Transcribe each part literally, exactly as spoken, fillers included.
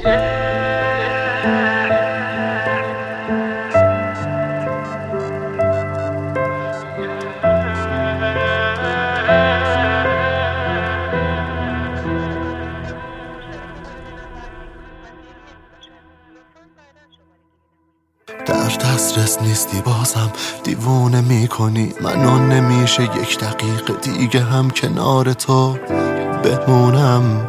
در دسترس نیستی بازم دیوونه میکنی منو، نمیشه یک دقیقه دیگه هم کنار تو بمونم.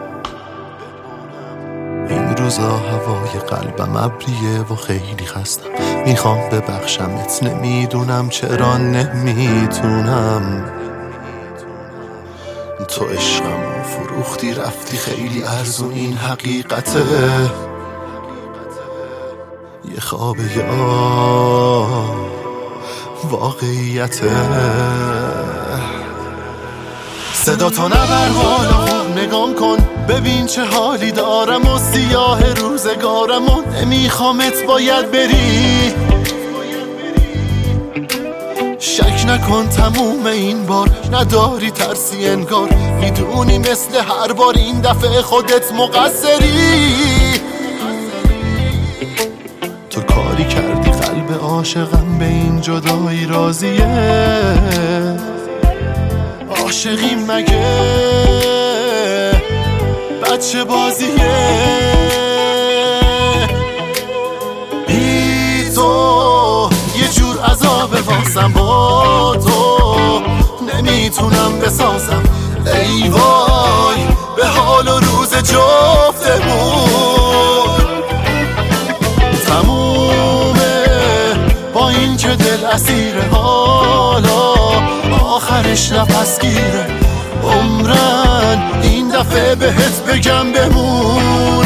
این روزا هوای قلبم ابریه و خیلی خستم، میخوام ببخشمت نمیدونم چرا نمیتونم. تو عشقمو فروختی رفتی خیلی ارزون، این حقیقته یه خوابه یا واقعیته. صدا تو نبر حالا خوب نگام کن، ببین چه حالی دارم و سیاه روزگارم و نمیخوامت باید بری. شک نکن تموم این بار نداری ترسی انگار، میدونی مثل هر بار این دفعه خودت مقصری. تو کاری کردی قلب عاشقم به این جدایی راضیه، عاشقی مگه بچه بازیه. بی تو یه جور عذاب واسم، با تو نمیتونم بسازم. ای وای به حال و روز جفتمون، تمومه با این که دل اسیره، حالا آخرش نفس گیره. عمرن این دفعه بهت بگم بمون.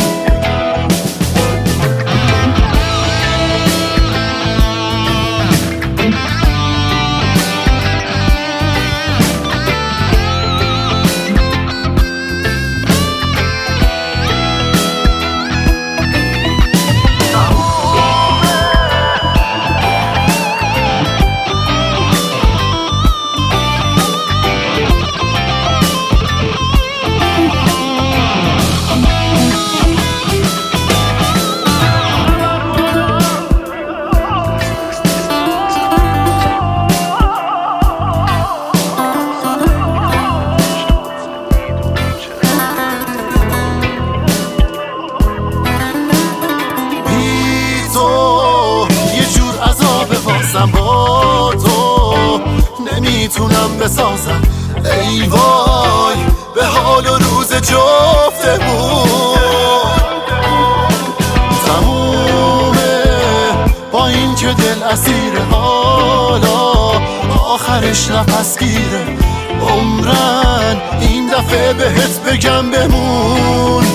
با تو نمیتونم بسازم. ای وای به حال و روز جفتمون، تمومه با این که دل اسیره، حالا آخرش نفس گیره. عمرن این دفعه بهت بگم بمون.